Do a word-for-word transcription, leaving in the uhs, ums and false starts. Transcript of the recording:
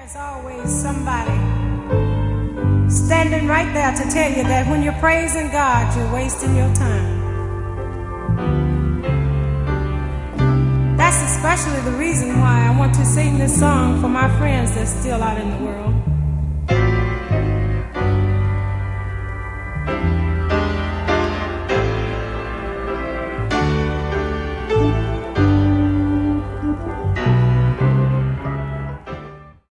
There's always somebody standing right there to tell you that when you're praising God, you're wasting your time. That's especially the reason why I want to sing this song for my friends that's still out in the world.